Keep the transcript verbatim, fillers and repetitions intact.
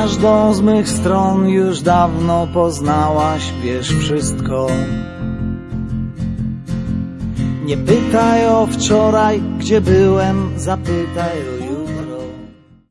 każdą z mych stron już dawno poznałaś, wiesz wszystko. Nie pytaj o wczoraj, gdzie byłem, zapytaj